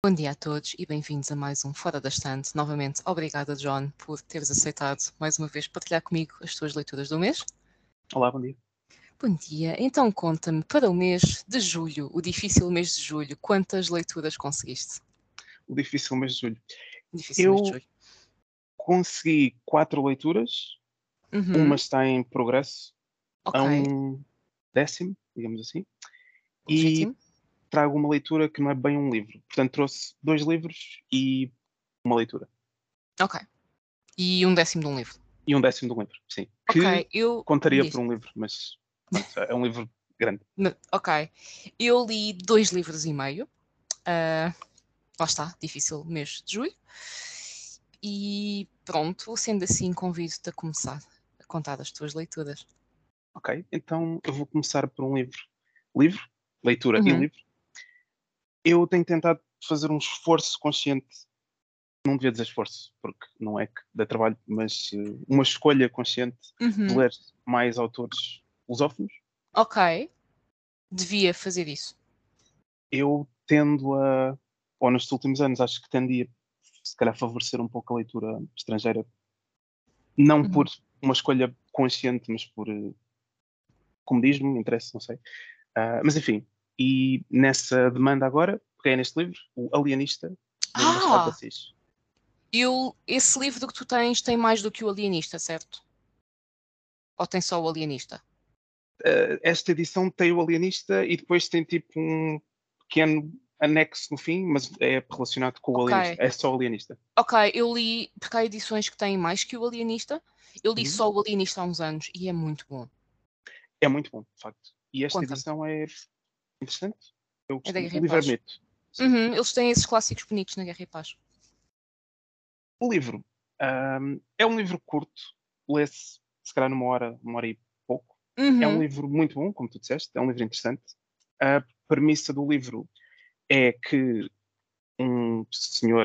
Bom dia a todos e bem-vindos a mais um Fora da Estante. Novamente, obrigada, John, por teres aceitado mais uma vez partilhar comigo as tuas leituras do mês. Olá, bom dia. Bom dia. Então conta-me, para o mês de julho, o difícil mês de julho, quantas leituras conseguiste? O difícil mês de julho. Difícil mês de Eu julho. consegui 4 leituras, uma Uhum. está em progresso, a Ok, um décimo, digamos assim, e legítimo. trago uma leitura que não é bem um livro. Portanto, trouxe 2 livros e uma leitura. Ok. E um décimo de um livro. E um décimo de um livro, sim. Que Ok, eu... contaria Diz. por um livro, mas pronto, é um livro grande. Ok. Eu li 2 livros e meio. Ah, lá está, difícil mês de julho. E pronto, sendo assim, convido-te a começar a contar as tuas leituras. Ok, então eu vou começar por um livro. Livro, leitura e Uhum. livro. Eu tenho tentado fazer um esforço consciente, não devia dizer esforço, porque não é que dá trabalho, mas uma escolha consciente de Uhum. ler mais autores lusófonos. Ok, devia fazer isso. Eu tendo a, ou nestes últimos anos, acho que tendia, se calhar, favorecer um pouco a leitura estrangeira, não por Uhum. uma escolha consciente, mas por comodismo, interesse, não sei. Mas enfim, e nessa demanda agora, peguei neste livro, O Alienista, do Machado de Ah! Assis. Esse livro que tu tens tem mais do que o Alienista, certo? Ou tem só o Alienista? Esta edição tem o Alienista e depois tem tipo um pequeno anexo no fim, mas é relacionado com o Alienista. Ok. É só o Alienista. Ok, eu li, porque há edições que têm mais que o Alienista. Eu li Uhum. só o Alienista há uns anos e é muito bom. É muito bom, de facto. E esta Conta-me. edição é interessante. Eu É da gostei. Guerra O e livro é Paz. bonito. Sim. Uhum, eles têm esses clássicos bonitos na Guerra e Paz. O livro é um livro curto, lê-se se calhar uma hora e pouco. É um Uhum. livro muito bom, como tu disseste, é um livro interessante. A premissa do livro é que um senhor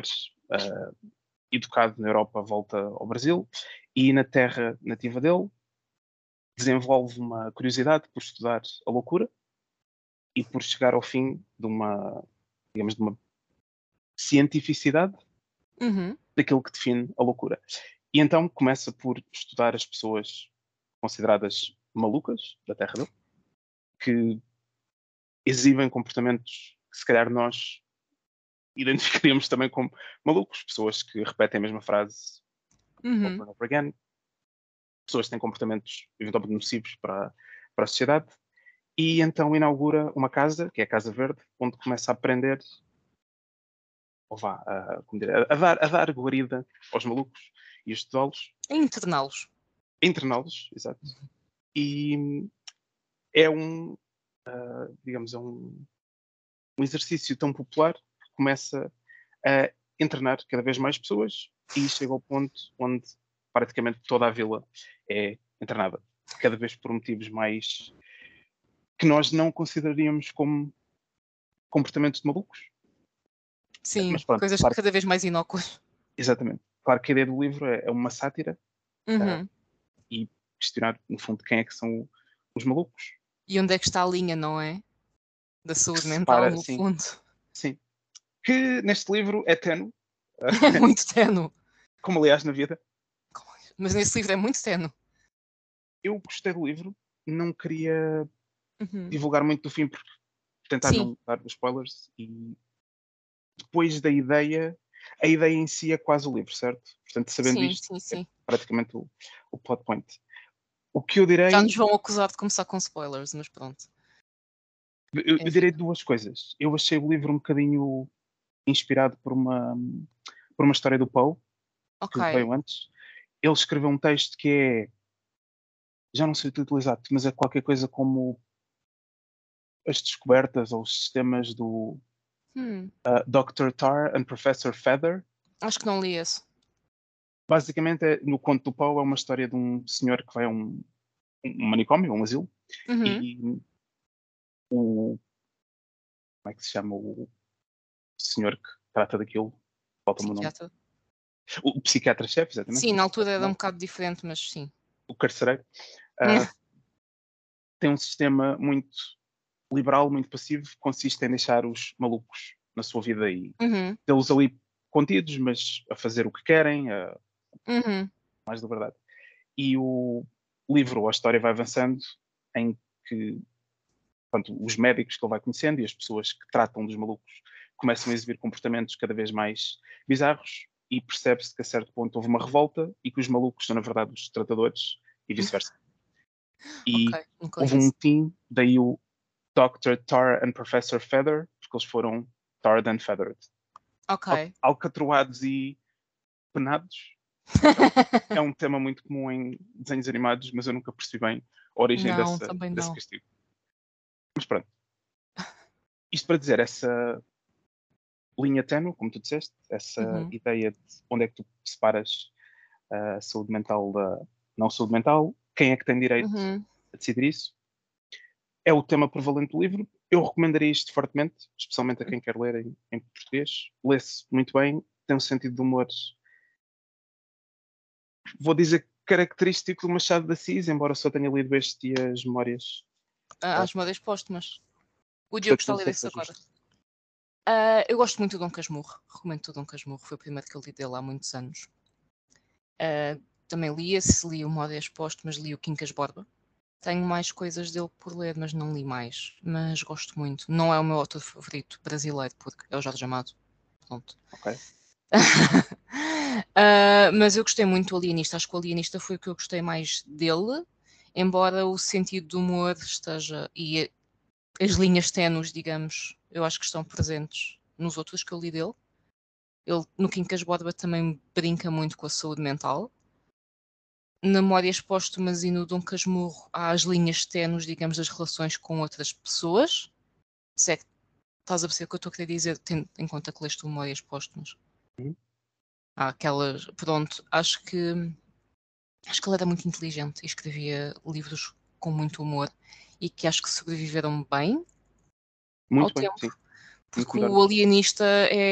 educado na Europa volta ao Brasil e na terra nativa dele desenvolve uma curiosidade por estudar a loucura e por chegar ao fim de uma, digamos, de uma cientificidade Uhum. daquilo que define a loucura. E então começa por estudar as pessoas consideradas malucas da terra dele, que exibem comportamentos que se calhar nós identificaríamos também como malucos, pessoas que repetem a mesma frase over Uhum. and over again, pessoas que têm comportamentos eventualmente nocivos para a sociedade, e então inaugura uma casa, que é a Casa Verde, onde começa a aprender, ou vá, como dizer, a dar guarida aos malucos e a estudá-los, É interná-los. a interná-los, exato. E é um, digamos, um exercício tão popular que começa a internar cada vez mais pessoas e chega ao ponto onde praticamente toda a vila é internada, cada vez por motivos mais que nós não consideraríamos como comportamentos de malucos. Sim, Mas pronto, coisas claro, cada vez mais inócuas. exatamente. Claro que a ideia do livro é uma sátira uh, Uhum. e questionar, no fundo, quem é que são os malucos. E onde é que está a linha, não é? Da Que saúde se mental, separa, no sim, fundo. sim. Que neste livro é tenue, É muito tenue. como aliás na vida. Mas nesse livro é muito tenue. Eu gostei do livro, não queria Uhum. divulgar muito do fim, porque tentar Sim, não dar spoilers, e depois da ideia, a ideia em si é quase o livro, certo? Portanto, sabendo sim, isto, sim, é sim. praticamente o plot point. O que eu Já direi, nos vão acusar de começar com spoilers, mas pronto. eu Enfim. direi duas coisas. Eu achei o livro um bocadinho inspirado por uma história do Poe, Ok. que veio antes. Ele escreveu um texto que é, já não sei o título exato, mas é qualquer coisa como as descobertas ou os sistemas do Hum, Dr. Tar and Professor Feather. acho que não li esse. Basicamente, no conto do Poe é uma história de um senhor que vai a um manicômio, um asilo, Uhum. e o, como é que se chama o senhor que trata daquilo, falta-me o nome, Psiquiatra. o psiquiatra-chefe, exatamente, Sim, na altura era um falta-me bocado diferente, mas sim. o carcereiro, ah, tem um sistema muito liberal, muito passivo, que consiste em deixar os malucos na sua vida e Uhum. tê-los ali contidos, mas a fazer o que querem, Uhum. mais liberdade. E o livro ou a história vai avançando em que, portanto, os médicos que ele vai conhecendo e as pessoas que tratam dos malucos começam a exibir comportamentos cada vez mais bizarros e percebe-se que a certo ponto houve uma revolta e que os malucos são na verdade os tratadores e vice-versa. Ok, E nunca li houve um esse. motim, daí o Dr. Tar and Professor Feather, porque eles foram tarred and feathered. Ok. Alcatroados e penados. É um tema muito comum em desenhos animados, mas eu nunca percebi bem a origem Não, também desse não. castigo. Mas pronto. Isto para dizer, essa linha ténue, como tu disseste, essa Uhum. ideia de onde é que tu separas a saúde mental da não saúde mental, quem é que tem direito Uhum. a decidir isso, é o tema prevalente do livro. Eu recomendaria isto fortemente, especialmente a quem quer ler em português. Lê-se muito bem, tem um sentido de humor, vou dizer, característico do Machado de Assis, embora só tenha lido este e as Memórias. Às Memórias Póstumas. O Diogo Portanto, está a não ler sei se isso é agora. justo. Eu gosto muito do Dom Casmurro. Recomendo o Dom Casmurro. Foi o primeiro que eu li dele há muitos anos. Também li esse, li o Memórias Póstumas, li o Quincas Borba. Tenho mais coisas dele por ler, mas não li mais. Mas gosto muito. Não é o meu autor favorito brasileiro, porque é o Jorge Amado. Pronto. Ok. Mas eu gostei muito do Alienista. Acho que o Alienista foi o que eu gostei mais dele, embora o sentido do humor esteja e as linhas ténues, digamos, eu acho que estão presentes nos outros que eu li dele. Ele, no Quincas Borba, também brinca muito com a saúde mental. Na Memórias Póstumas e no Dom Casmurro há as linhas ténues, digamos, das relações com outras pessoas. Se é que estás a perceber o que eu estou a querer dizer, tendo em conta que leste o Memórias Póstumas. Uhum. Há aquelas, pronto, acho que ele era muito inteligente e escrevia livros com muito humor e que acho que sobreviveram bem ao Muito bem, tempo, sim. Muito porque melhor. o Alienista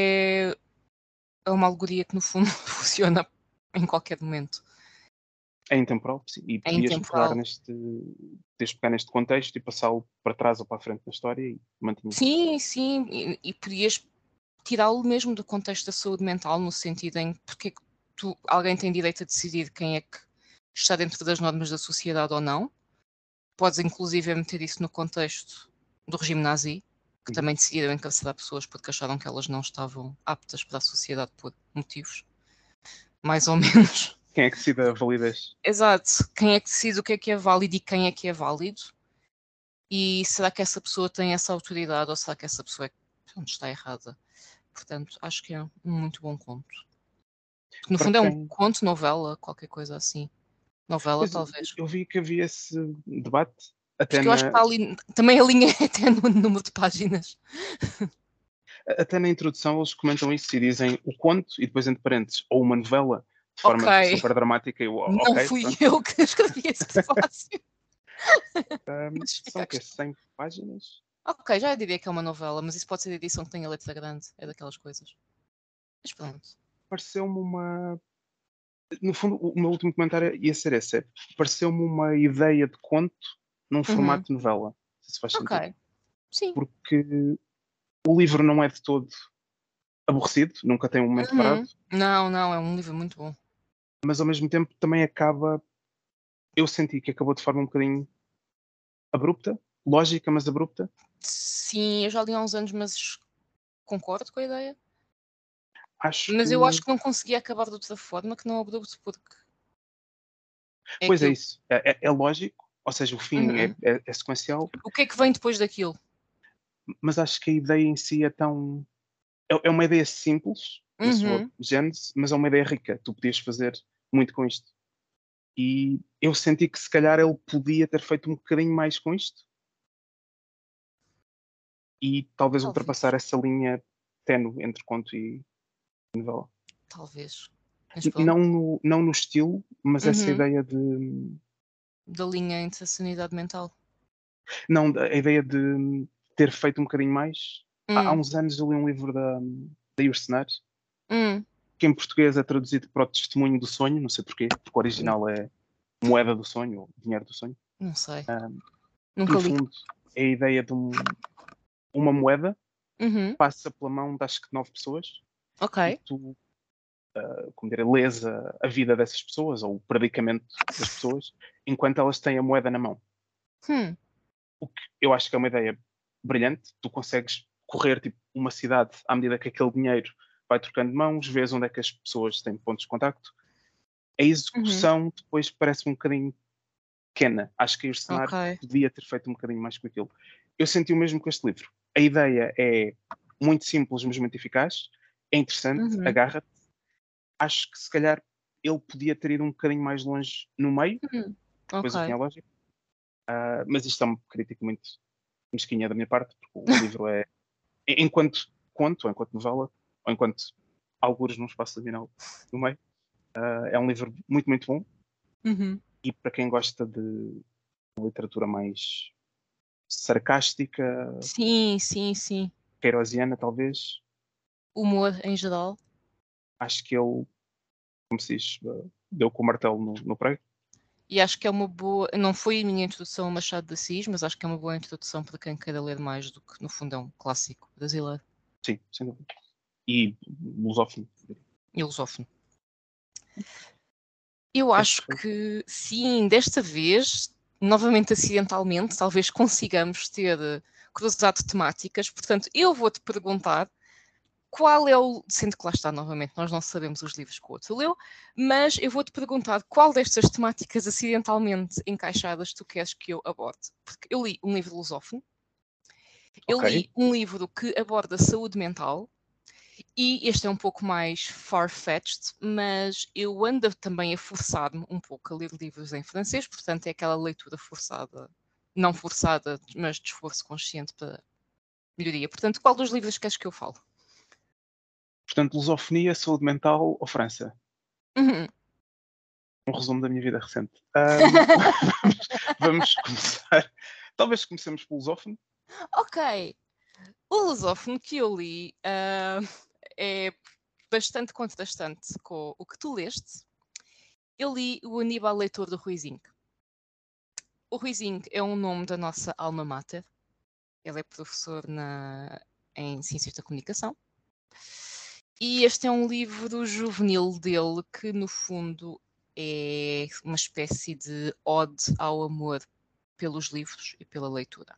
é uma alegoria que no fundo funciona em qualquer momento. É intemporal, sim. E É podias intemporal. pegar neste contexto e passá-lo para trás ou para a frente da história e mantinhas. Sim, sim, e podias tirá-lo mesmo do contexto da saúde mental, no sentido em porque é que alguém tem direito a decidir quem é que está dentro das normas da sociedade ou não. Podes inclusive meter isso no contexto do regime nazi, que Uhum. também decidiram encarcerar pessoas porque acharam que elas não estavam aptas para a sociedade por motivos mais ou menos. Quem é que decide a validez? Exato. Quem é que decide o que é válido e quem é que é válido? E será que essa pessoa tem essa autoridade ou será que essa pessoa está errada? Portanto, acho que é um muito bom conto. Porque no Para fundo é um quem. conto, novela, qualquer coisa assim. Novela, Pois, talvez. eu vi que havia esse debate até Porque eu acho que na, está ali. Também a linha é até no número de páginas. até na introdução eles comentam isso e dizem o conto e depois entre parênteses, ou uma novela de Ok, forma super dramática e eu, não ok, fui pronto. eu que escrevi esse prefácio. Isso fica São a o quê? questão. 100 páginas? Ok, já diria que é uma novela, mas isso pode ser a edição que tem a letra grande. É daquelas coisas. Mas pronto. Pareceu-me uma. No fundo, o meu último comentário ia ser esse. Pareceu-me uma ideia de conto num Uhum. formato de novela. Se faz sentido. Ok, sim. Porque o livro não é de todo aborrecido, nunca tem um momento parado, Uhum. Não, não, é um livro muito bom. mas ao mesmo tempo também acaba. Eu senti que acabou de forma um bocadinho abrupta, lógica, mas abrupta. Sim, eu já li há uns anos, mas concordo com a ideia. Acho Mas que. eu acho que não conseguia acabar de outra forma que não abrupto, porque é Pois é aquilo. isso. É lógico, ou seja, o fim Uhum. é sequencial, O que é que vem depois daquilo? mas acho que a ideia em si é tão. É uma ideia simples na sua Uhum. gênese, mas é uma ideia rica. Tu podias fazer muito com isto. E eu senti que se calhar ele podia ter feito um bocadinho mais com isto e talvez ultrapassar Talvez, essa linha ténue entre conto e novela. talvez. Mas pronto. Não no estilo, mas essa Uhum. ideia de. Da linha entre a sanidade mental. Não, a ideia de ter feito um bocadinho mais. Há Hum, uns anos eu li um livro da Ursenar, hum. que em português é traduzido para o Testemunho do Sonho, não sei porquê, porque o original é Moeda do Sonho, ou Dinheiro do Sonho, Não sei. um, que Nunca no li. fundo é a ideia de uma moeda passa pela mão de acho que 9 pessoas e Ok. tu, como dizer, lês a vida dessas pessoas ou o predicamento das pessoas enquanto elas têm a moeda na mão. Hum, O que eu acho que é uma ideia brilhante. Tu consegues correr tipo uma cidade à medida que aquele dinheiro vai trocando de mãos, vês onde é que as pessoas têm pontos de contacto. A uhum, execução depois parece um bocadinho pequena. Acho que este cenário ok. podia ter feito um bocadinho mais com aquilo. Eu senti o mesmo com este livro. A ideia é muito simples, mas muito eficaz. É interessante, Uhum, agarra-te. Acho que se calhar ele podia ter ido um bocadinho mais longe no meio, uhum, depois o fim ok. é lógico. Mas isto é uma crítica muito mesquinha da minha parte, porque o livro é, enquanto conto, ou enquanto novela, ou enquanto algures num espaço liminal no meio, é um livro muito, muito bom. Uhum. E para quem gosta de literatura mais sarcástica, Sim, sim, sim. queirosiana, talvez, Humor em geral. acho que ele, como se diz, deu com o martelo no prego. E acho que é uma boa. Não foi a minha introdução ao Machado de Assis, mas acho que é uma boa introdução para quem queira ler mais do que, no fundo, é um clássico brasileiro Sim, sem dúvida. E lusófono. e lusófono. Eu acho Perfeito. que sim, desta vez, novamente acidentalmente, talvez consigamos ter cruzado temáticas. Portanto, eu vou-te perguntar qual é o. Sendo que lá está, novamente, nós não sabemos os livros que o outro leu, mas eu vou-te perguntar qual destas temáticas acidentalmente encaixadas tu queres que eu aborde. Porque eu li um livro lusófono, eu Ok. li um livro que aborda saúde mental. E este é um pouco mais far-fetched, mas eu ando também a forçar-me um pouco a ler livros em francês, portanto é aquela leitura forçada, não forçada, mas de esforço consciente para melhoria. Portanto, qual dos livros queres que eu fale? Portanto, lusofonia, saúde mental ou França? Uhum. Um resumo da minha vida recente. Vamos começar. Talvez comecemos pelo lusófono. Ok, o lusófono que eu li é bastante contrastante com o que tu leste. Eu li o Aníbal Leitor do Ruizinho. O Ruizinho é um nome da nossa alma mater. Ele é professor em Ciências da Comunicação. E este é um livro juvenil dele que, no fundo, é uma espécie de ode ao amor pelos livros e pela leitura.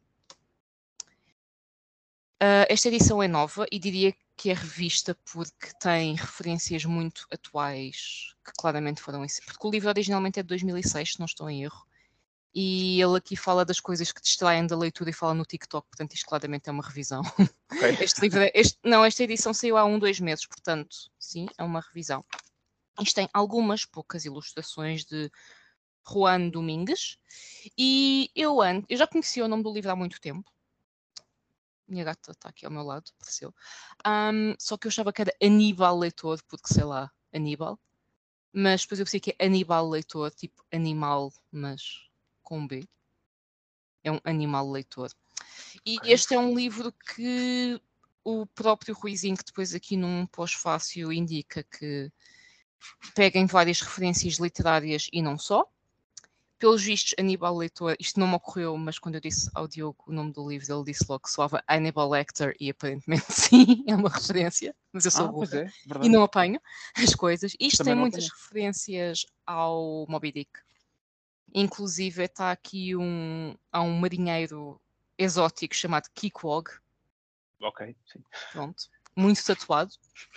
Esta edição é nova e diria que é revista porque tem referências muito atuais que claramente foram inseridas. Porque o livro originalmente é de 2006, se não estou em erro. E ele aqui fala das coisas que distraem da leitura e fala no TikTok, portanto isto claramente é uma revisão. Ok. Este livro, esta edição saiu há 2 meses, portanto, sim, é uma revisão. Isto tem algumas poucas ilustrações de Juan Domingues e eu já conhecia o nome do livro há muito tempo. Minha gata está aqui ao meu lado, apareceu. Só que eu achava que era Aníbal Leitor, porque sei lá, Aníbal. Mas depois eu pensei que é Aníbal Leitor, tipo animal, mas com B. É um animal leitor. E Ok. este é um livro que o próprio Ruizinho, que depois aqui num pós-fácil indica que pega em várias referências literárias e não só. Pelos vistos, Aníbal Leitor, isto não me ocorreu, mas quando eu disse ao Diogo o nome do livro, ele disse logo que soava Hannibal Lecter e aparentemente sim, é uma referência, mas eu sou Pois burra é, e verdade. não apanho as coisas. Isto tem Também não muitas apanhei. referências ao Moby Dick. Inclusive está aqui há um marinheiro exótico chamado Kikwog, Ok, sim. pronto, muito tatuado.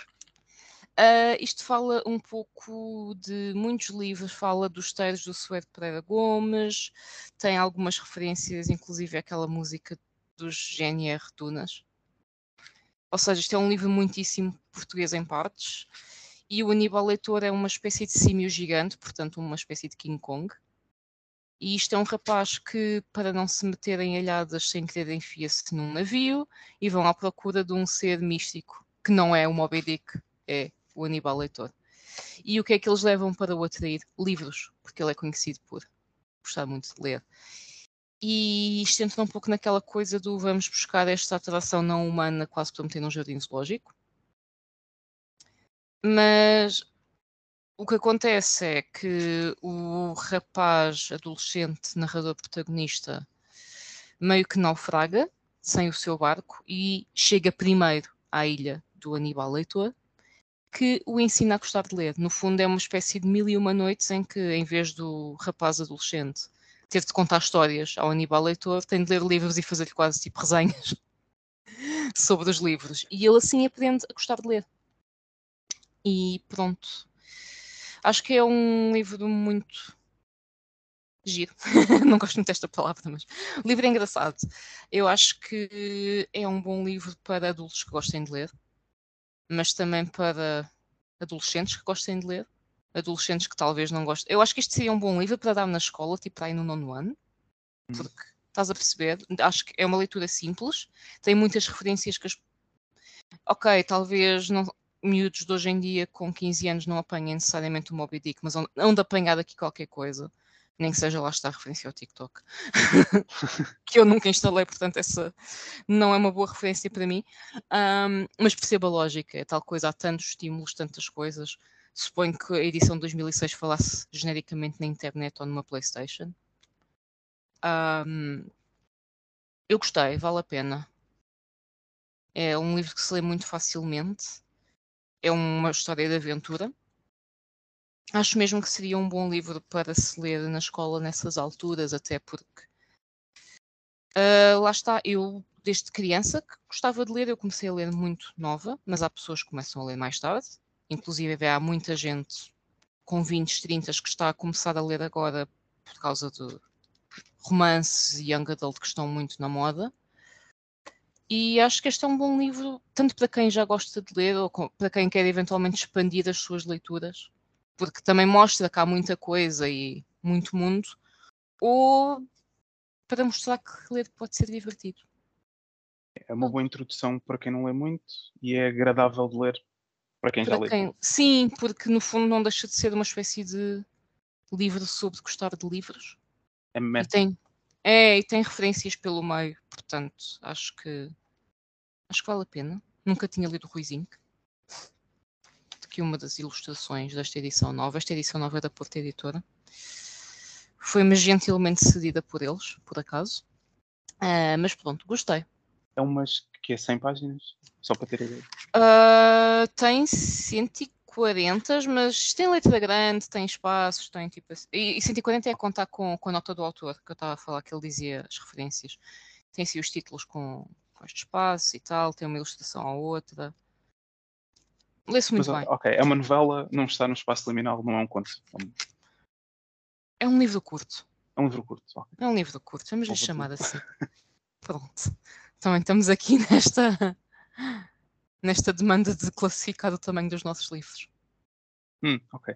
Isto fala um pouco de muitos livros, fala dos textos do Suede Pereira Gomes, tem algumas referências, inclusive àquela música dos GNR Tunas. Ou seja, isto é um livro muitíssimo português em partes, e o Aníbal Leitor é uma espécie de símio gigante, portanto uma espécie de King Kong. E isto é um rapaz que, para não se meter em alhadas sem querer, enfia-se num navio e vão à procura de um ser místico, que não é o Moby Dick, é o Aníbal Leitor. E o que é que eles levam para o atrair? Livros, porque ele é conhecido por gostar muito de ler. E isto entra um pouco naquela coisa do vamos buscar esta atração não humana quase para meter num jardim zoológico. Mas o que acontece é que o rapaz adolescente, narrador protagonista, meio que naufraga sem o seu barco e chega primeiro à ilha do Aníbal Leitor, que o ensina a gostar de ler. No fundo é uma espécie de 1001 noites em que, em vez do rapaz adolescente ter de contar histórias ao Aníbal Leitor, tem de ler livros e fazer-lhe quase tipo resenhas sobre os livros. E ele assim aprende a gostar de ler. E pronto. Acho que é um livro muito giro. Não gosto muito desta palavra, mas o livro é engraçado. Eu acho que é um bom livro para adultos que gostem de ler, mas também para adolescentes que gostem de ler, adolescentes que talvez não gostem. Eu acho que isto seria um bom livro para dar na escola, tipo aí no 9º ano, porque estás a perceber, acho que é uma leitura simples, tem muitas referências que ok, talvez não, miúdos de hoje em dia com 15 anos não apanhem necessariamente o Moby Dick, mas hão de apanhar aqui qualquer coisa, nem que seja lá estar a referência ao TikTok, que eu nunca instalei, portanto essa não é uma boa referência para mim, mas percebo a lógica, é tal coisa, há tantos estímulos, tantas coisas. Suponho que a edição de 2006 falasse genericamente na internet ou numa PlayStation. Eu gostei, vale a pena. É um livro que se lê muito facilmente. É uma história de aventura. Acho mesmo que seria um bom livro para se ler na escola nessas alturas, até porque lá está, eu desde criança que gostava de ler, eu comecei a ler muito nova, mas há pessoas que começam a ler mais tarde, inclusive há muita gente com 20, 30 que está a começar a ler agora por causa de romances e young adult que estão muito na moda. E acho que este é um bom livro, tanto para quem já gosta de ler, ou para quem quer eventualmente expandir as suas leituras, porque também mostra que há muita coisa e muito mundo, ou para mostrar que ler pode ser divertido. É uma boa introdução para quem não lê muito e é agradável de ler para quem já lê. Sim, porque no fundo não deixa de ser uma espécie de livro sobre gostar de livros. É meta. E tem referências pelo meio, portanto, acho que vale a pena. Nunca tinha lido o Ruizinho, que uma das ilustrações desta edição nova, esta edição nova é da Porta Editora, foi-me gentilmente cedida por eles, por acaso. Mas pronto, gostei. É umas que é 100 páginas, só para ter ideia. Tem 140, mas tem letra grande, tem espaços, tem tipo assim. E 140 é a contar com a nota do autor, que eu estava a falar, que ele dizia as referências. Tem assim os títulos com este espaço e tal, tem uma ilustração à outra. Lê-se muito bem. Ok, é uma novela, não está no espaço liminal, não é um conto. É um livro curto. É um livro curto. Okay. É um livro curto, vamos lhe chamar assim. Pronto. Também estamos aqui nesta demanda de classificar o tamanho dos nossos livros. Ok.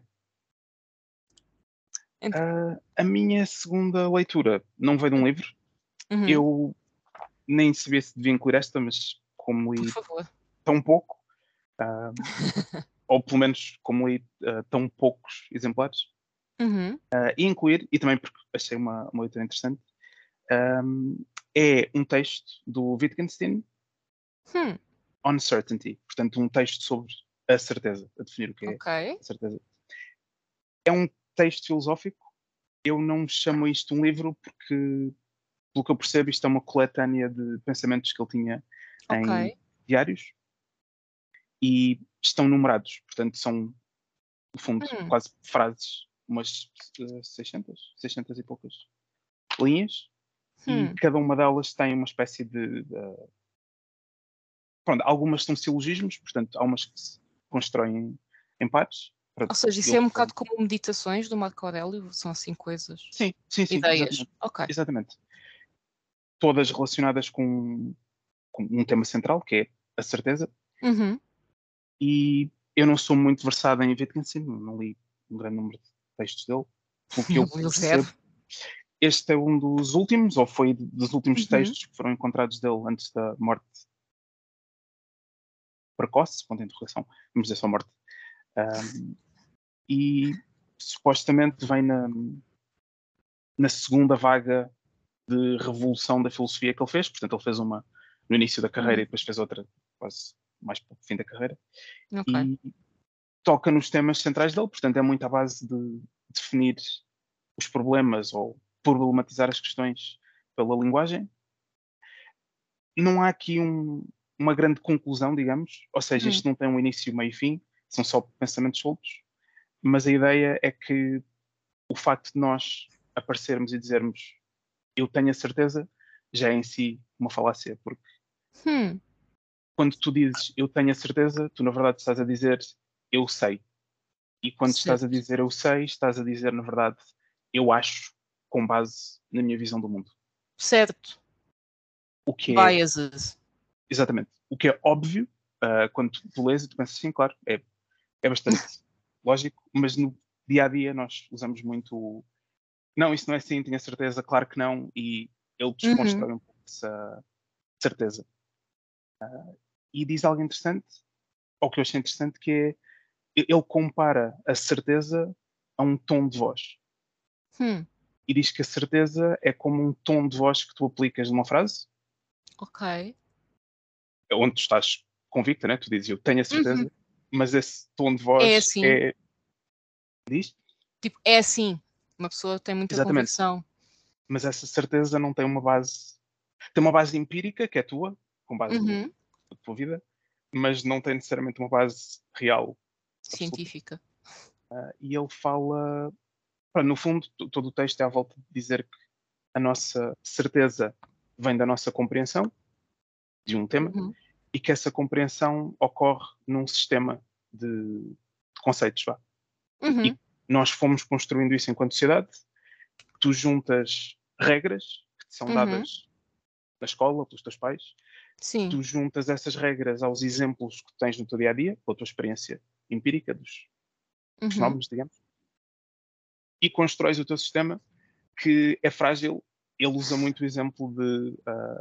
A minha segunda leitura não veio de um livro. Eu nem sabia se devia incluir esta, mas como li tão pouco, ou pelo menos como li tão poucos exemplares, e incluir, e também porque achei uma leitura interessante, é um texto do Wittgenstein, Uncertainty, portanto um texto sobre a certeza, a definir o que é a certeza. É um texto filosófico. Eu não chamo isto um livro porque, pelo que eu percebo, isto é uma coletânea de pensamentos que ele tinha em diários e estão numerados, portanto são, no fundo, quase frases, umas 600 e poucas linhas, e cada uma delas tem uma espécie de pronto, algumas são silogismos, portanto há umas que se constroem em partes. Ou seja, isso é um bocado como meditações do Marco Aurélio, são assim coisas, sim, ideias. Exatamente. Todas relacionadas com um tema central, que é a certeza. E eu não sou muito versado em Wittgenstein, não li um grande número de textos dele. Pelo que eu percebo, este é um dos últimos, ou foi dos últimos textos que foram encontrados dele antes da morte precoce, ponto de interrogação, vamos dizer só morte. E supostamente vem na segunda vaga de revolução da filosofia que ele fez. Portanto, ele fez uma no início da carreira e depois fez outra quase mais para o fim da carreira. E toca nos temas centrais dele. Portanto, é muito à base de definir os problemas ou problematizar as questões pela linguagem. não há aqui uma grande conclusão, digamos, ou seja, Hum. isto não tem um início, meio e fim, são só pensamentos soltos, mas a ideia é que o facto de nós aparecermos e dizermos eu tenho a certeza, já é em si uma falácia, porque Hum. quando tu dizes eu tenho a certeza, tu na verdade estás a dizer eu sei. E quando estás a Certo. dizer eu sei, estás a dizer na verdade eu acho, com base na minha visão do mundo. Certo. O que é, Biases. exatamente, o que é óbvio, quando tu lês e tu pensas assim, claro, é bastante lógico, mas no dia a dia nós usamos muito não, isso não é assim, tenho a certeza, claro que não, e ele Uhum. desconstrói um pouco essa certeza. E diz algo interessante, ou que eu achei interessante, que é ele compara a certeza a um tom de voz. Hum. E diz que a certeza é como um tom de voz que tu aplicas numa frase, Ok. onde tu estás convicta, né? Tu dizes eu tenho a Uhum. certeza, mas esse tom de É voz assim. é. Diz? Tipo, é assim. Uma pessoa tem muita Exatamente. convicção. Mas essa certeza não tem uma base. Tem uma base empírica, que é tua, com base Uhum. na tua vida, mas não tem necessariamente uma base real absoluta. Científica. E ele fala. No fundo, todo o texto é à volta de dizer que a nossa certeza vem da nossa compreensão de um tema Uhum. e que essa compreensão ocorre num sistema de conceitos. Vá. E Uhum. nós fomos construindo isso enquanto sociedade. Tu juntas regras que te são Uhum. dadas na escola pelos teus pais, Sim. tu juntas essas regras aos exemplos que tens no teu dia a dia, pela tua experiência empírica dos Uhum. fenómenos, digamos, e constróis o teu sistema que é frágil. Ele usa muito o exemplo de.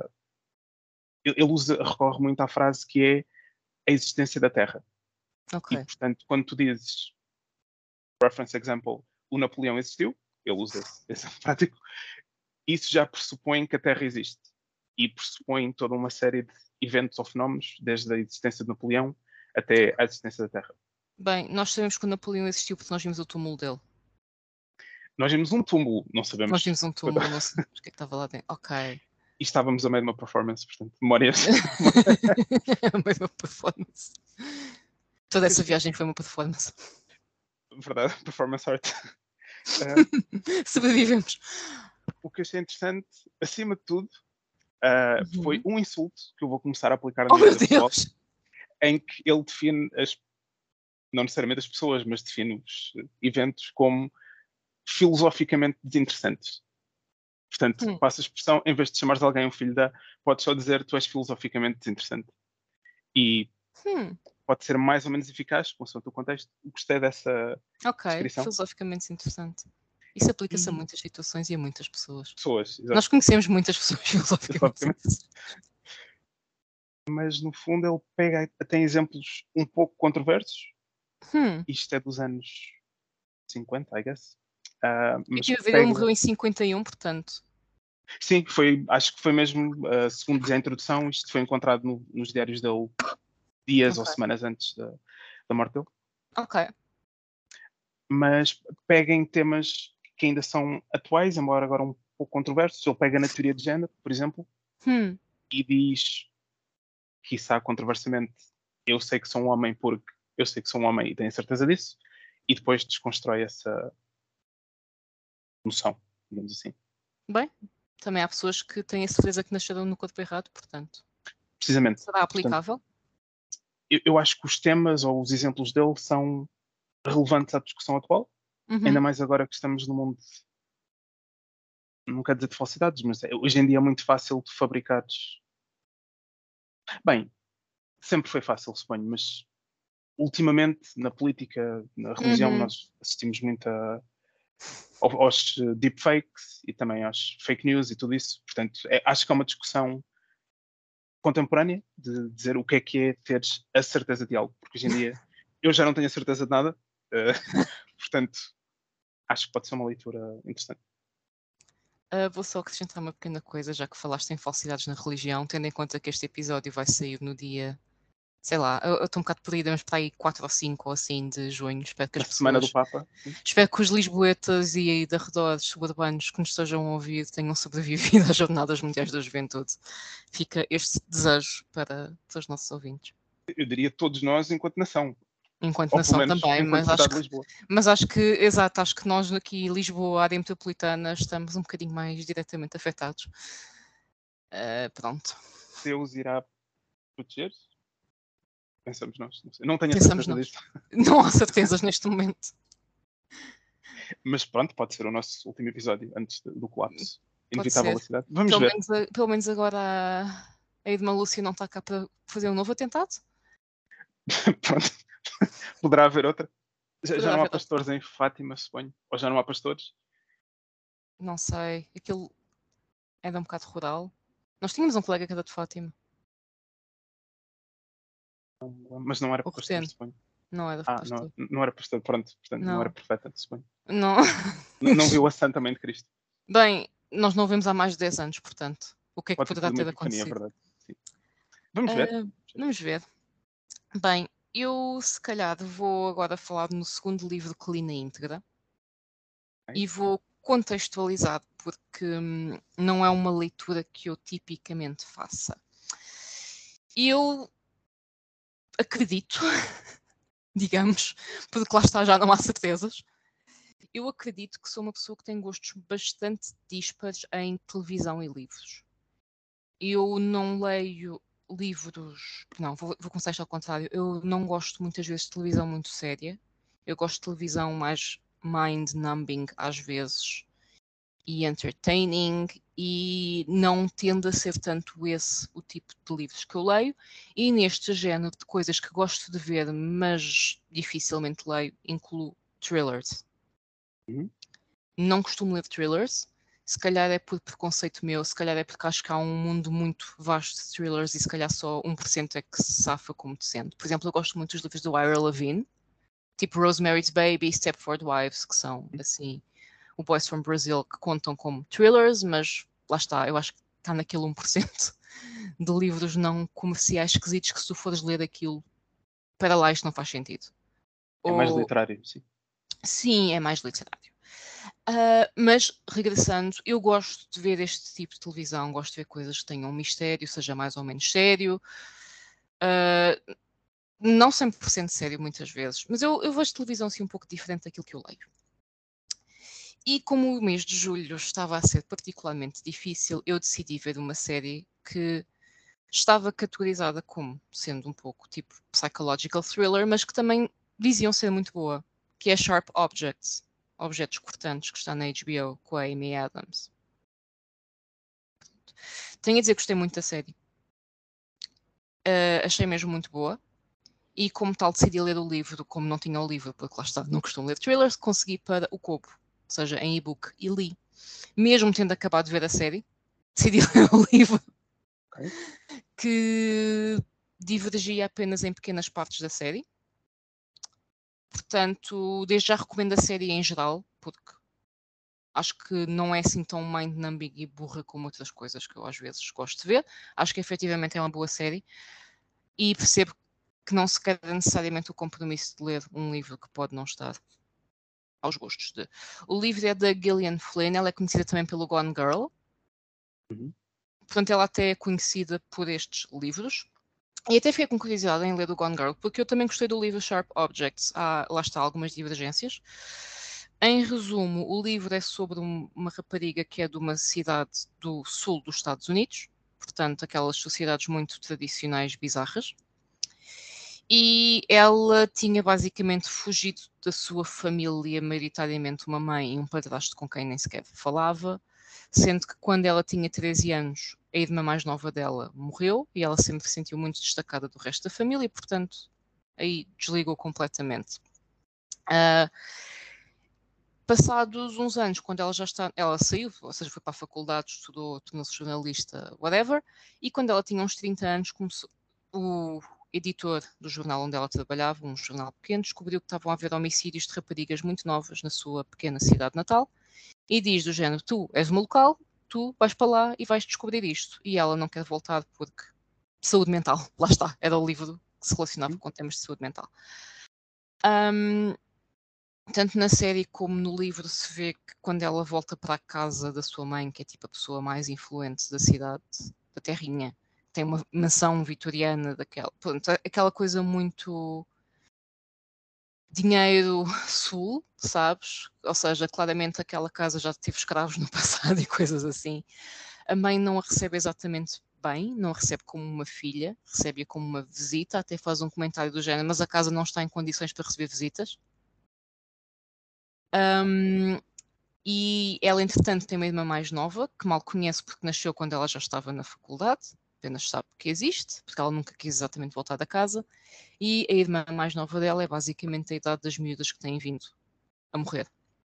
Ele recorre muito à frase que é a existência da Terra. E, Ok. portanto, quando tu dizes, reference example, o Napoleão existiu, ele usa esse exemplo prático, isso já pressupõe que a Terra existe. E pressupõe toda uma série de eventos ou fenómenos, desde a existência de Napoleão até a existência da Terra. Bem, nós sabemos que o Napoleão existiu porque nós vimos o túmulo dele. Nós vimos um túmulo, não Nós sabemos. vimos um túmulo, não sabemos o que é que estava lá dentro. Ok. E estávamos a meio de uma performance, portanto, memórias. A mesma performance. Toda O que essa achei, viagem foi uma performance. verdade, performance art. Uh, Sobrevivemos. o que achei interessante, acima de tudo, foi Uhum. um insulto que eu vou começar a aplicar na Oh minha meu vida pessoal, Deus! em que ele define, não necessariamente as pessoas, mas define os eventos como filosoficamente desinteressantes. Portanto, Hum. passa a expressão, em vez de chamares alguém um filho da, podes só dizer tu és filosoficamente desinteressante. E Hum. pode ser mais ou menos eficaz, consoante o contexto. Gostei dessa Ok, descrição. filosoficamente interessante. Isso aplica-se a E muitas situações e a muitas pessoas. pessoas, exato, Nós conhecemos muitas pessoas filosoficamente filosoficamente. interessantes. Mas no fundo ele pega, tem exemplos um pouco controversos. Hum. Isto é dos anos 50, I guess. Eu Mas tive a ver, ele pega. morreu em 51, portanto. Sim, acho que foi mesmo, segundo diz a introdução, isto foi encontrado nos diários dele dias ou Ok. semanas antes da morte dele. Ok. Mas pega em temas que ainda são atuais, embora agora um pouco controversos. Ele pega na teoria de género, por exemplo, Hum. e diz, quiçá controversialmente, eu sei que sou um homem porque eu sei que sou um homem e tenho certeza disso, e depois desconstrói essa noção, digamos assim. Bem, também há pessoas que têm a certeza que nasceram no corpo errado, portanto. Precisamente. Será Portanto, aplicável? eu acho que os temas ou os exemplos dele são relevantes à discussão atual, ainda Uhum. mais agora que estamos no mundo, não quero dizer de falsidades, mas hoje em dia é muito fácil de fabricares. Bem, sempre foi fácil, suponho, mas ultimamente na política, na religião, Uhum. nós assistimos muito aos deepfakes e também às fake news e tudo isso. Portanto, acho que é uma discussão contemporânea de dizer o que é teres a certeza de algo, porque hoje em dia eu já não tenho a certeza de nada, eh, portanto, acho que pode ser uma leitura interessante. Vou só acrescentar uma pequena coisa, já que falaste em falsidades na religião, tendo em conta que este episódio vai sair no dia sei lá, eu estou um bocado perdida, mas para aí 4 ou 5 ou assim de junho. Espero que Na as semana do pessoas, Papa. Sim. espero que os lisboetas e aí de arredores suburbanos que nos estejam a ouvir tenham sobrevivido às Jornadas Mundiais da Juventude. Fica este desejo para os nossos ouvintes. Eu diria todos nós enquanto nação. Enquanto Ou pelo nação menos também, enquanto cidade de Lisboa. exato, acho que nós aqui, Lisboa, área metropolitana, estamos um bocadinho mais diretamente afetados. Pronto. Deus irá proteger? Pensamos nós. Não sei. Não tenho a Pensamos certeza nós. disto. Não há certezas neste momento. Mas pronto, pode ser o nosso último episódio antes do colapso Pode inevitável da ser. cidade. Vamos ver. Pelo menos agora a Edma Lúcia não está cá para fazer um novo atentado. Pronto. Poderá haver outra. Já Poderá não há haver outra. pastores em Fátima, suponho. Ou já não há pastores? Não sei. Aquilo era um bocado rural. Nós tínhamos um colega que era de Fátima. Mas não era O pastor, Rotendo. suponho. Não era pastor. Não era pastor, pronto. Portanto, não era Não. profeta, suponho. Não. Não viu a Santa Mãe de Cristo. Bem, nós não o vemos há mais de 10 anos, portanto. O que é que Pode ter poderá sido uma ter epifania, é acontecido? verdade. Sim. Vamos ver. Vamos ver. Bem, eu se calhar vou agora falar no segundo livro que li na íntegra. Okay. E vou contextualizar, porque não é uma leitura que eu tipicamente faça. Eu acredito, digamos, porque lá está, já não há certezas. Eu acredito que sou uma pessoa que tem gostos bastante díspares em televisão e livros. Eu não leio livros. Não, vou começar isto ao contrário. Eu não gosto muitas vezes de televisão muito séria. Eu gosto de televisão mais mind-numbing às vezes e entertaining, e não tende a ser tanto esse o tipo de livros que eu leio. E neste género de coisas que gosto de ver, mas dificilmente leio, incluo thrillers. Uhum. Não costumo ler thrillers. Se calhar é por preconceito meu, se calhar é porque acho que há um mundo muito vasto de thrillers e se calhar só 1% é que se safa como decente. Por exemplo, eu gosto muito dos livros do Ira Levine, tipo Rosemary's Baby, Stepford Wives, que são assim, o Boys from Brazil, que contam como thrillers, mas lá está, eu acho que está naquele 1% de livros não comerciais esquisitos que se tu fores ler aquilo, para lá isto não faz sentido. É mais literário, sim. Sim, é mais literário. Mas, regressando, eu gosto de ver este tipo de televisão, gosto de ver coisas que tenham um mistério, seja mais ou menos sério. Não 100% sério, muitas vezes, mas eu vejo televisão assim um pouco diferente daquilo que eu leio. E como o mês de julho estava a ser particularmente difícil, eu decidi ver uma série que estava categorizada como sendo um pouco tipo psychological thriller, mas que também diziam ser muito boa, que é Sharp Objects, Objetos Cortantes, que está na HBO com a Amy Adams. Tenho a dizer que gostei muito da série. Achei mesmo muito boa. E como tal decidi ler o livro, como não tinha o livro, porque lá está, não costumo ler thrillers, consegui para o Kobo, ou seja, em e-book, e li. Mesmo tendo acabado de ver a série, decidi ler o livro, Okay. que divergia apenas em pequenas partes da série. Portanto, desde já recomendo a série em geral, porque acho que não é assim tão mind-numbing e burra como outras coisas que eu às vezes gosto de ver. Acho que efetivamente é uma boa série e percebo que não se quer necessariamente o compromisso de ler um livro que pode não estar aos gostos de. O livro é da Gillian Flynn, ela é conhecida também pelo Gone Girl. Uhum. Portanto, ela até é conhecida por estes livros. E até fiquei com curiosidade em ler o Gone Girl, porque eu também gostei do livro Sharp Objects. Lá está, algumas divergências. Em resumo, o livro é sobre uma rapariga que é de uma cidade do sul dos Estados Unidos, portanto, aquelas sociedades muito tradicionais, bizarras. E ela tinha basicamente fugido da sua família, maioritariamente uma mãe e um padrasto com quem nem sequer falava, sendo que quando ela tinha 13 anos, a irmã mais nova dela morreu e ela sempre se sentiu muito destacada do resto da família e, portanto, aí desligou completamente. Passados uns anos, quando ela saiu, ou seja, foi para a faculdade, estudou, tornou-se jornalista, whatever, e quando ela tinha uns 30 anos, o editor do jornal onde ela trabalhava, um jornal pequeno, descobriu que estavam a haver homicídios de raparigas muito novas na sua pequena cidade natal, e diz do género, tu és uma local, tu vais para lá e vais descobrir isto. E ela não quer voltar porque saúde mental, lá está, era o livro que se relacionava com temas de saúde mental. Tanto na série como no livro se vê que quando ela volta para a casa da sua mãe, que é tipo a pessoa mais influente da cidade, da terrinha, tem uma mansão vitoriana daquela, pronto, aquela coisa muito dinheiro sul, sabes? Ou seja, claramente aquela casa já teve escravos no passado e coisas assim. A mãe não a recebe exatamente bem, não a recebe como uma filha, recebe-a como uma visita, até faz um comentário do género, mas a casa não está em condições para receber visitas. E ela, entretanto, tem uma irmã mais nova, que mal conhece porque nasceu quando ela já estava na faculdade, apenas sabe que existe, porque ela nunca quis exatamente voltar da casa, e a irmã mais nova dela é basicamente a idade das miúdas que têm vindo a morrer.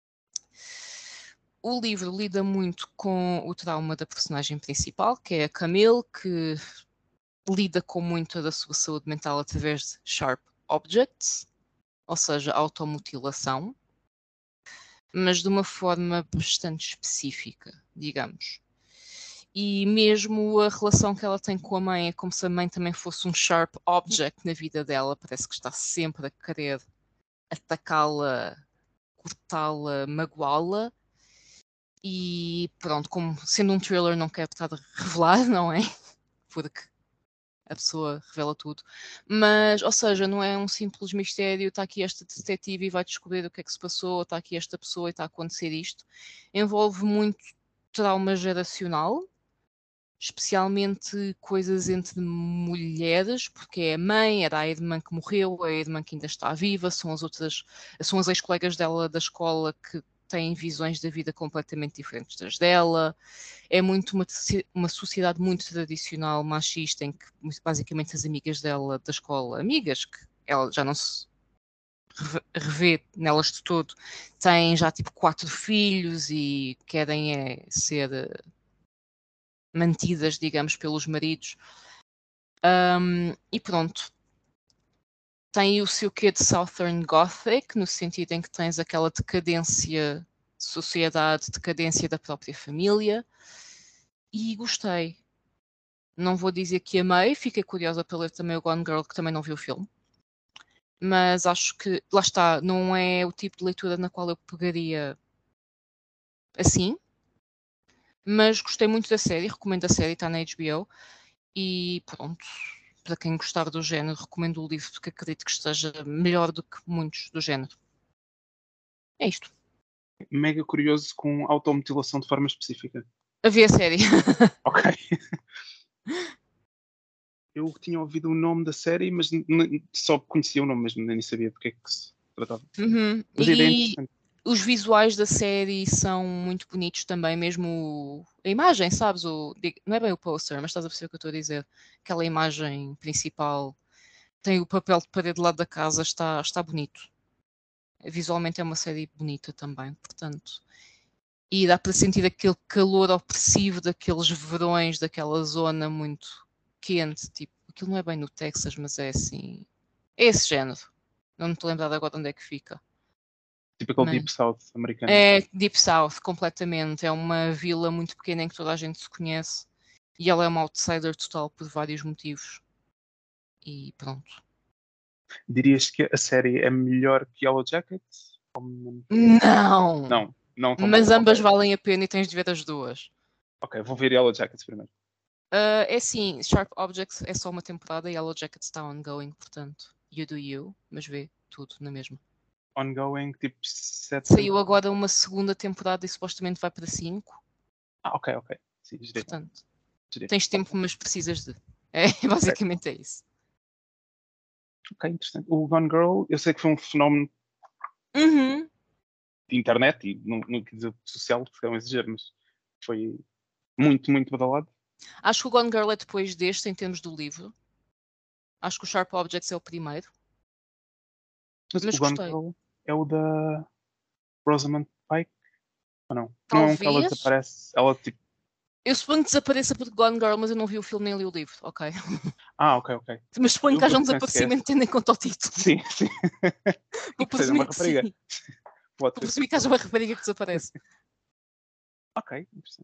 O livro lida muito com o trauma da personagem principal, que é a Camille, que lida com muito da sua saúde mental através de sharp objects, ou seja, automutilação, mas de uma forma bastante específica, digamos. E mesmo a relação que ela tem com a mãe é como se a mãe também fosse um sharp object na vida dela, parece que está sempre a querer atacá-la, cortá-la, magoá-la. E pronto, como sendo um thriller não quero estar a revelar, não é? Porque a pessoa revela tudo. Mas, ou seja, não é um simples mistério, está aqui esta detetive e vai descobrir o que é que se passou, está aqui esta pessoa e está a acontecer isto. Envolve muito trauma geracional, especialmente coisas entre mulheres, porque é a mãe, era a irmã que morreu, a irmã que ainda está viva, são as ex-colegas dela da escola que têm visões da vida completamente diferentes das dela. É muito uma sociedade muito tradicional, machista, em que basicamente as amigas dela da escola, amigas que ela já não se revê nelas de todo, têm já tipo 4 filhos e querem ser mantidas, digamos, pelos maridos. E pronto. Tem o seu quê de Southern Gothic, no sentido em que tens aquela decadência de sociedade, decadência da própria família. E gostei. Não vou dizer que amei, fiquei curiosa para ler também o Gone Girl, que também não vi o filme. Mas acho que, lá está, não é o tipo de leitura na qual eu pegaria assim. Mas gostei muito da série, recomendo a série, está na HBO. E pronto, para quem gostar do género, recomendo o livro, porque acredito que esteja melhor do que muitos do género. É isto. Mega curioso com automutilação de forma específica. Havia a série. Ok. Eu tinha ouvido o nome da série, mas só conhecia o nome mesmo, nem sabia do que é que se tratava. Mas a ideia é E interessante. os visuais da série são muito bonitos também, mesmo a imagem, sabes? Não é bem o poster, mas estás a perceber o que eu estou a dizer. Aquela imagem principal tem o papel de parede do lado da casa, está bonito. Visualmente é uma série bonita também, portanto. E dá para sentir aquele calor opressivo daqueles verões, daquela zona muito quente, tipo, aquilo não é bem no Texas, mas é assim, é esse género. Não me estou a lembrar agora onde é que fica. Tipo aquele Mas Deep South americano. é Deep South, completamente. É uma vila muito pequena em que toda a gente se conhece e ela é uma outsider total por vários motivos. E pronto. Dirias que a série é melhor que Yellow Jackets? Não! Não, não tão Mas boa. ambas Ok, valem a pena e tens de ver as duas. ok, vou ver Yellow Jackets primeiro. É assim, Sharp Objects é só uma temporada e Yellow Jackets está ongoing, portanto, you do you, mas vê tudo na mesma. Ongoing, tipo 7 Saiu temporadas. agora uma segunda temporada e supostamente vai para 5, Ah, ok, ok. Sim, gerei. portanto, Gerei. tens tempo, mas precisas de. É, Ok, basicamente é isso. ok, interessante. O Gone Girl, eu sei que foi um fenómeno Uhum. de internet e não quis dizer social, porque é um exagero, mas foi muito, muito badalado. Acho que o Gone Girl é depois deste, em termos do livro. Acho que o Sharp Objects é o primeiro, Mas o mas Gone gostei. Girl é o da Rosamund Pike? Ou não? Não é um que ela Talvez. desaparece, ela tipo. Eu suponho que desapareça porque Gone Girl, mas eu não vi o filme nem li o livro, ok? Ah, ok, ok. Mas suponho que Eu haja um penso que é essa. desaparecimento tendo em conta o título. Sim, sim. E Vou que seja uma presumir que rapariga. sim. Plot Vou twist. presumir que haja uma rapariga que desaparece. Ok, interessante.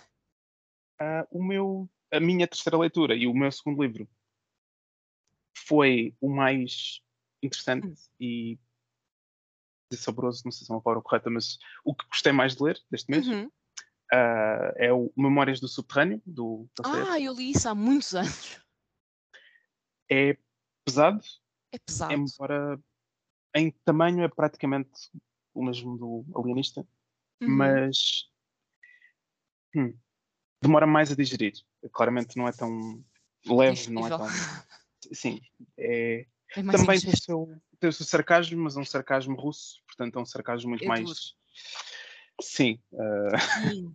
A minha terceira leitura e o meu segundo livro foi o mais interessante Hum. e saboroso, não sei se é uma palavra correta, mas o que gostei mais de ler deste mês Uhum. é o Memórias do Subterrâneo, do Dostoevsky. Eu li isso há muitos anos. É pesado, É pesado. embora em tamanho é praticamente o mesmo do Alienista, Uhum. mas hum, demora mais a digerir. Claramente não é tão leve, não é Digerível. tão. Sim, é. É mais Também indigesto. tem o seu sarcasmo, mas é um sarcasmo russo, portanto é um sarcasmo muito É duro. mais. Sim. Sim.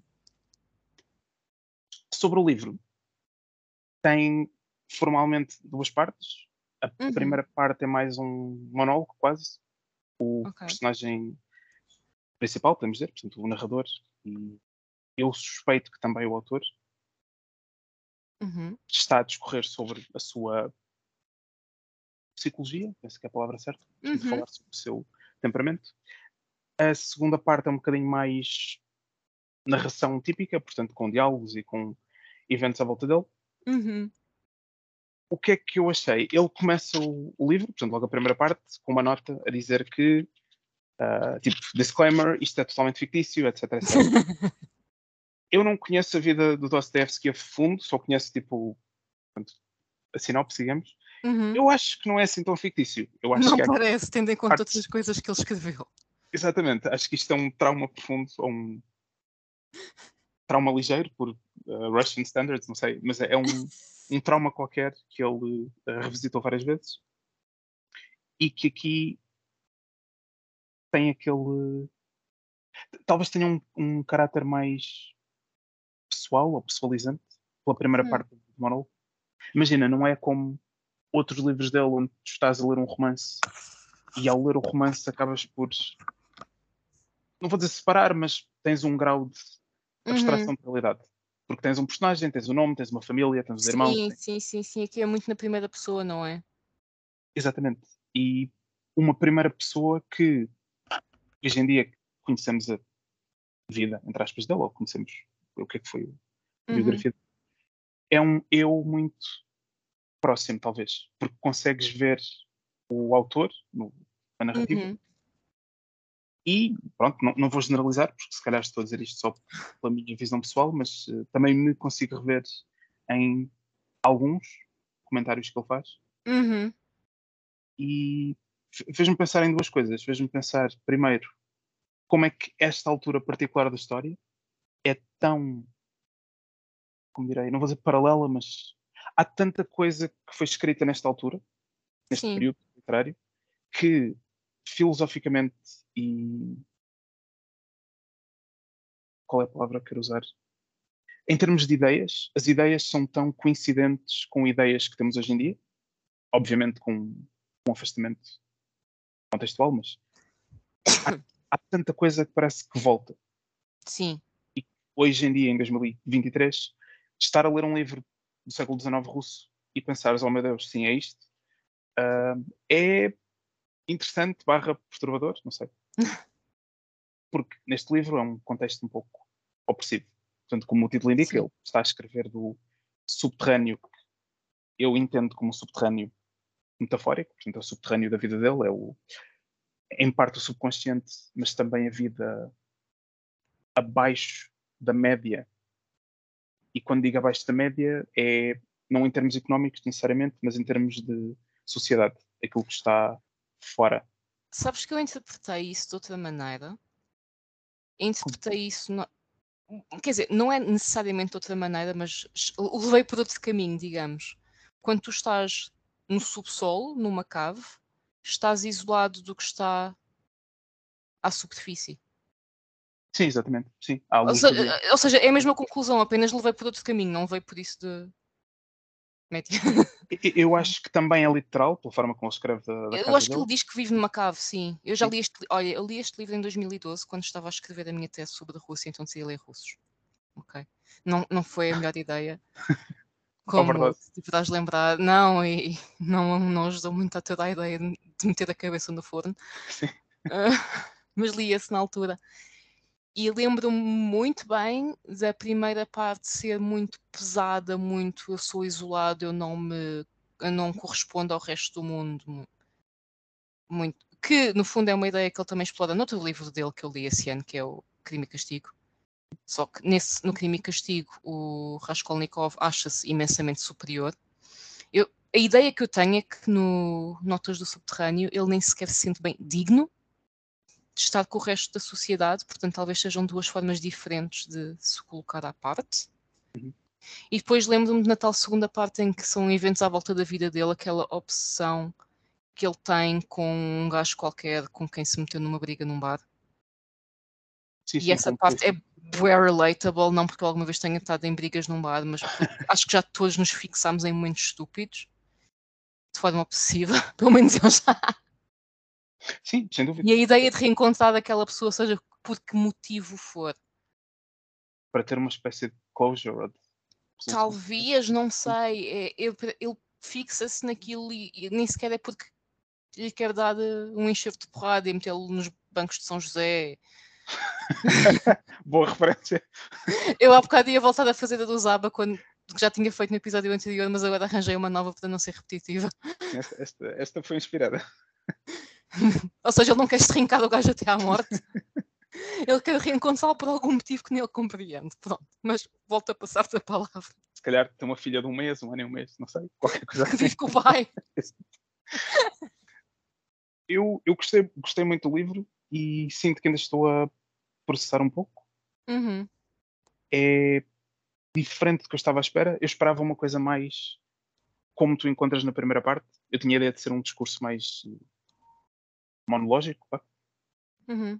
Sobre o livro, tem formalmente duas partes. A Uhum. primeira parte é mais um monólogo, quase. O Ok. personagem principal, podemos dizer, portanto, o narrador, e eu suspeito que também o autor, Uhum. está a discorrer sobre a sua psicologia, penso que é a palavra certa, portanto, Uhum. falar sobre o seu temperamento. A segunda parte é um bocadinho mais narração típica, portanto, com diálogos e com eventos à volta dele. Uhum. O que é que eu achei? Ele começa o livro, portanto, logo a primeira parte, com uma nota a dizer que, tipo, disclaimer, isto é totalmente fictício, etc, etc. Eu não conheço a vida do Dostoevsky a fundo, só conheço, tipo, portanto, a sinopse, digamos. Uhum. Eu acho que não é assim tão fictício. Eu acho Não que há parece, tendo em conta todas partes. as coisas que ele escreveu. Exatamente, acho que isto é um trauma profundo, ou um trauma ligeiro, por Russian standards, não sei, mas é um trauma qualquer que ele revisitou várias vezes e que aqui tem aquele. Talvez tenha um caráter mais pessoal ou pessoalizante pela primeira Hum. parte do monólogo. Imagina, não é como outros livros dele onde tu estás a ler um romance e ao ler o romance acabas por, não vou dizer separar, mas tens um grau de Uhum. abstração de realidade. Porque tens um personagem, tens um nome, tens uma família, tens os irmãos. Sim, sim, sim, sim. Aqui é muito na primeira pessoa, não é? Exatamente. E uma primeira pessoa que hoje em dia conhecemos a vida, entre aspas, dela, ou conhecemos o que é que foi a Uhum. biografia, é um eu muito próximo, talvez, porque consegues ver o autor na narrativa Uhum. e, pronto, não vou generalizar, porque se calhar estou a dizer isto só pela minha visão pessoal, mas também me consigo rever em alguns comentários que ele faz Uhum. e fez-me pensar em duas coisas. Fez-me pensar, primeiro, como é que esta altura particular da história é tão, como direi, não vou dizer paralela, mas há tanta coisa que foi escrita nesta altura, neste Sim. período literário, que filosoficamente e qual é a palavra que quero usar? Em termos de ideias, as ideias são tão coincidentes com ideias que temos hoje em dia, obviamente com um afastamento contextual, mas há, há tanta coisa que parece que volta. Sim. E hoje em dia, em 2023, estar a ler um livro do século XIX russo e pensares, oh meu Deus, sim, é isto, é interessante, barra perturbador, não sei. Porque neste livro é um contexto um pouco opressivo. Portanto, como o título indica, Sim. ele está a escrever do subterrâneo, que eu entendo como um subterrâneo metafórico, portanto, é o subterrâneo da vida dele, em parte o subconsciente, mas também a vida abaixo da média. E quando digo abaixo da média, é não em termos económicos necessariamente, mas em termos de sociedade, aquilo que está fora. Sabes que eu interpretei isso de outra maneira? Interpretei isso, quer dizer, não é necessariamente de outra maneira, mas o levei por outro caminho, digamos. Quando tu estás no subsolo, numa cave, estás isolado do que está à superfície. Sim, exatamente. Sim, à Ou luz se do dia. ou seja, é a mesma conclusão, apenas levei por outro caminho, não levei por isso de média. Eu acho que também é literal, pela forma como ele escreve da Eu casa acho que ele dele. diz que vive numa cave, sim. Eu já Sim. li olha, eu li este livro em 2012, quando estava a escrever a minha tese sobre a Rússia, então decidi ler russos, ok. Não foi a melhor ideia, como Overdose. te poderás lembrar, não, e não ajudou muito a toda a ideia de meter a cabeça no forno, Sim. hã, mas li esse na altura. E lembro-me muito bem da primeira parte ser muito pesada, muito "eu sou isolado, eu não me não corresponde ao resto do mundo muito. Que, no fundo, é uma ideia que ele também explora noutro livro dele que eu li esse ano, que é o Crime e Castigo. Só que no Crime e Castigo o Raskolnikov acha-se imensamente superior. A ideia que eu tenho é que no Notas do Subterrâneo ele nem sequer se sente bem digno de estar com o resto da sociedade, portanto talvez sejam duas formas diferentes de se colocar à parte. Uhum. E depois lembro-me de na tal segunda parte em que são eventos à volta da vida dele, aquela obsessão que ele tem com um gajo qualquer com quem se meteu numa briga num bar. Sim, E sim, essa parte é bué relatable, não porque eu alguma vez tenha estado em brigas num bar, mas acho que já todos nos fixámos em momentos estúpidos, de forma obsessiva, pelo menos eu já. Sim, sem dúvida. E a ideia de reencontrar aquela pessoa, seja por que motivo for. Para ter uma espécie de closure ou de resolução. Talvez, não sei, ele fixa-se naquilo e nem sequer é porque lhe quer dar um enxerto de porrada e metê-lo nos bancos de São José. Boa referência. Eu há bocado ia voltar a fazer a do Zaba quando já tinha feito no episódio anterior, mas agora arranjei uma nova para não ser repetitiva. Sim, esta foi inspirada. Ou seja, ele não quer estrincar o gajo até à morte. Ele quer reencontrá-lo por algum motivo que nem ele compreende. Pronto, mas volto a passar-te a palavra. Se calhar tem uma filha de 1 mês, 1 ano e 1 mês, não sei. Qualquer coisa Que assim. vive com o pai. Eu gostei muito do livro e sinto que ainda estou a processar um pouco. Uhum. É diferente do que eu estava à espera. Eu esperava uma coisa mais como tu encontras na primeira parte. Eu tinha a ideia de ser um discurso mais monológico. Pá. Uhum.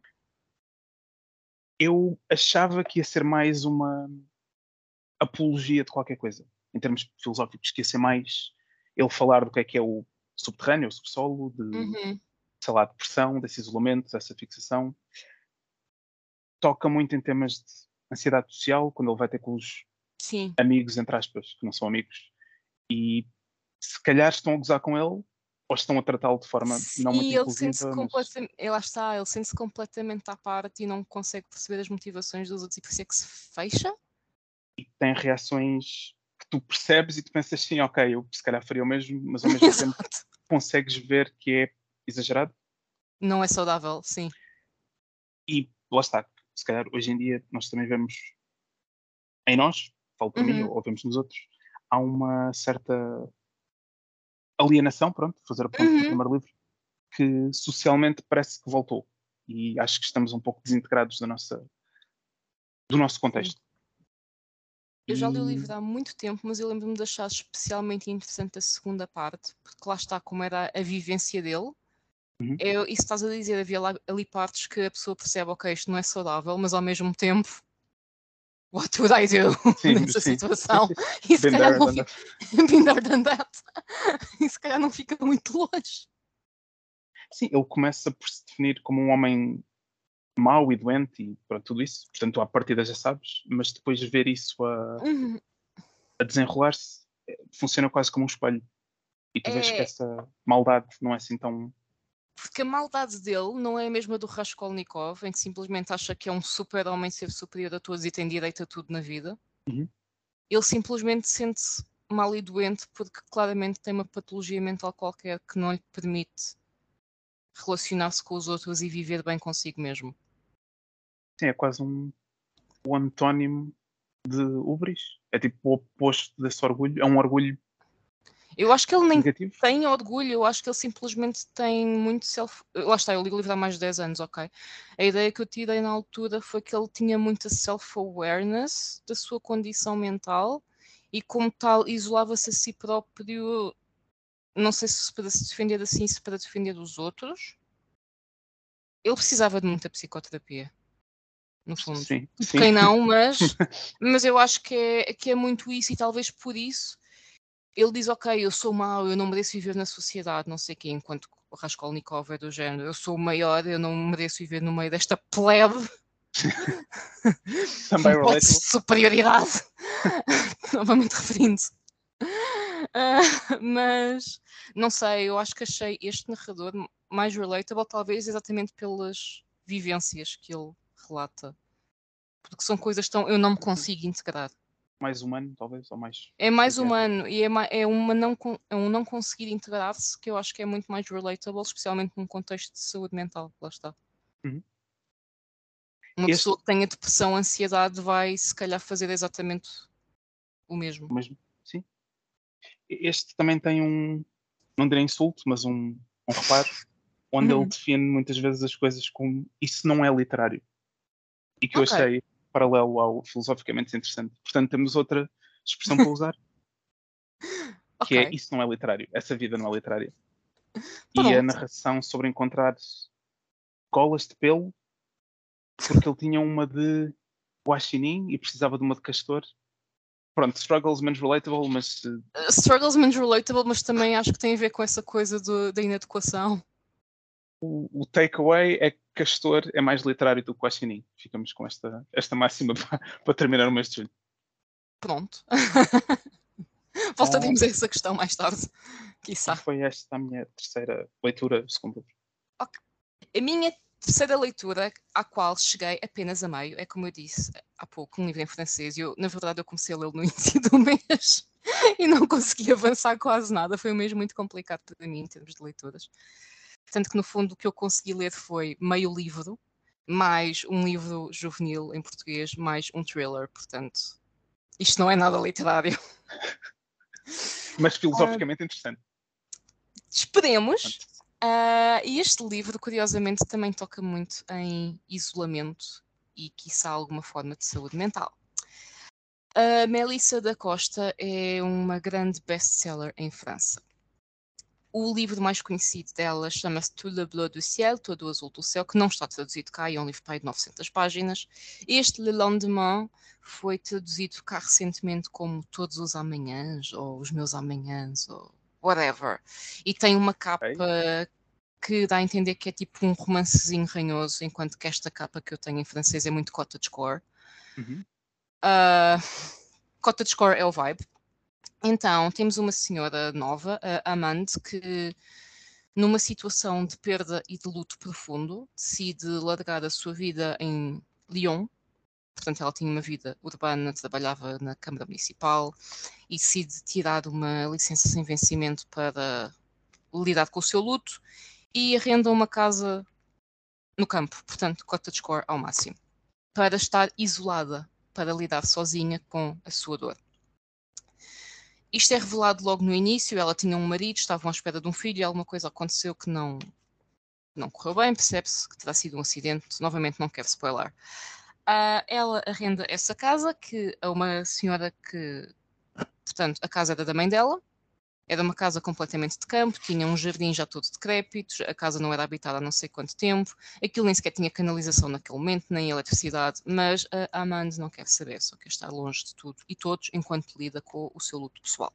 Eu achava que ia ser mais uma apologia de qualquer coisa, em termos filosóficos, que ia ser mais ele falar do que é o subterrâneo, o subsolo, de, Uhum. sei lá, depressão, desse isolamento, dessa fixação. Toca muito em temas de ansiedade social, quando ele vai ter com os Sim. amigos, entre aspas, que não são amigos, e se calhar estão a gozar com ele, ou estão a tratá-lo de forma não Sim, muito ele sente-se inclusiva, mas completamente. Lá está, ele sente-se completamente à parte e não consegue perceber as motivações dos outros e por isso é que se fecha. tem reações que tu percebes e tu pensas sim, ok, eu se calhar faria o mesmo, mas ao mesmo tempo Exato. consegues ver que é exagerado. Não é saudável, sim. E lá está, se calhar hoje em dia nós também vemos em nós, falo por mim, Uhum. ou vemos nos outros, há uma certa alienação, pronto, fazer a ponte com o Uhum. primeiro livro, que socialmente parece que voltou. E acho que estamos um pouco desintegrados do nosso Sim. contexto. Eu já li o E livro há muito tempo, mas eu lembro-me de achar especialmente interessante a segunda parte, porque lá está como era a vivência dele. uhum, Isso que estás a dizer, havia ali partes que a pessoa percebe, ok, isto não é saudável, mas ao mesmo tempo, what would I do sim, nessa sim, sim, situação? sim. E se Been calhar there, não done fica. that. Been there, done that. E se calhar não fica muito longe. Sim, ele começa por se definir como um homem mau e doente e pronto, tudo isso. Portanto, à partida já sabes, mas depois de ver isso Uhum. a desenrolar-se, funciona quase como um espelho. E tu vês que É, essa maldade não é assim tão. porque a maldade dele não é a mesma do Raskolnikov, em que simplesmente acha que é um super-homem ser superior a todos e tem direito a tudo na vida. Uhum. Ele simplesmente sente-se mal e doente porque claramente tem uma patologia mental qualquer que não lhe permite relacionar-se com os outros e viver bem consigo mesmo. Sim, é quase o antónimo de hubris. É tipo o oposto desse orgulho. É um orgulho Eu acho que ele nem negativo. tem orgulho, eu acho que ele simplesmente tem muito self. Lá está, eu li o livro há mais de 10 anos, ok? A ideia que eu tirei na altura foi que ele tinha muita self-awareness da sua condição mental e, como tal, isolava-se a si próprio. Não sei se para se defender assim, se para defender os outros. Ele precisava de muita psicoterapia, no fundo. Sim, Tipo, sim. quem não, mas eu acho que é muito isso e talvez por isso ele diz, ok, eu sou mau, eu não mereço viver na sociedade, não sei o quê, enquanto o Raskolnikov é do género, eu sou o maior, eu não mereço viver no meio desta plebe com Também potes relatable. de superioridade, novamente referindo-se. Mas, não sei, eu acho que achei este narrador mais relatable, talvez exatamente pelas vivências que ele relata. Porque são coisas tão. Eu não me consigo integrar. mais humano, talvez, ou mais É mais familiar. humano e é um não conseguir integrar-se que eu acho que é muito mais relatable, especialmente num contexto de saúde mental. Lá está. Uhum. Uma Este, pessoa que tenha depressão, ansiedade, vai se calhar fazer exatamente o mesmo. mesmo, sim. Este também tem não direi insulto, mas um reparo, onde ele Uhum. define muitas vezes as coisas como isso não é literário. E que eu Ok, achei paralelo ao filosoficamente interessante. Portanto, temos outra expressão para usar, que é ok. isso não é literário, essa vida não é literária. E a Pronto. narração sobre encontrar colas de pelo, porque ele tinha uma de guaxinim e precisava de uma de castor. Pronto, struggles menos relatable, mas Struggles menos relatable, mas também acho que tem a ver com essa coisa da inadequação. o takeaway é que castor é mais literário do que guaxinim. Ficamos com esta máxima para terminar o mês de julho. Pronto. Ah, Voltaremos a essa questão mais tarde, e quiçá. foi esta a minha terceira leitura, segundo livro. Ok. A minha terceira leitura, à qual cheguei apenas a meio, é como eu disse há pouco, um livro em francês. Na verdade, eu comecei a lê-lo no início do mês e não consegui avançar quase nada. Foi um mês muito complicado para mim em termos de leituras. Tanto que, no fundo, o que eu consegui ler foi meio livro, mais um livro juvenil em português, mais um thriller. Portanto, isto não é nada literário. Mas filosoficamente interessante. Esperemos. Portanto, E este livro, curiosamente, também toca muito em isolamento e, quiçá, alguma forma de saúde mental. A Melissa da Costa é uma grande best-seller em França. O livro mais conhecido dela chama-se Tout le bleu du ciel, Todo o azul do céu, que não está traduzido cá, é um livro de 900 páginas. Este Le Lendemain foi traduzido cá recentemente como Todos os Amanhãs, ou Os Meus Amanhãs, ou whatever. E tem uma ok. capa que dá a entender que é tipo um romancezinho ranhoso, enquanto que esta capa que eu tenho em francês é muito cottagecore. Uhum. Uh, cottagecore é o vibe. Então, temos uma senhora nova, a Amande, que numa situação de perda e de luto profundo, decide largar a sua vida em Lyon. Portanto, ela tinha uma vida urbana, trabalhava na Câmara Municipal e decide tirar uma licença sem vencimento para lidar com o seu luto e arrenda uma casa no campo, portanto, cottagecore ao máximo, para estar isolada, para lidar sozinha com a sua dor. Isto é revelado logo no início, ela tinha um marido, estavam à espera de um filho e alguma coisa aconteceu que não correu bem, percebe-se que terá sido um acidente, novamente não quero spoiler. Ela arrenda essa casa que a uma senhora que, portanto, a casa era da mãe dela, era uma casa completamente de campo, tinha um jardim já todo decrépito, a casa não era habitada há não sei quanto tempo, aquilo nem sequer tinha canalização naquele momento, nem eletricidade, mas a Amanda não quer saber, só quer estar longe de tudo e todos enquanto lida com o seu luto pessoal.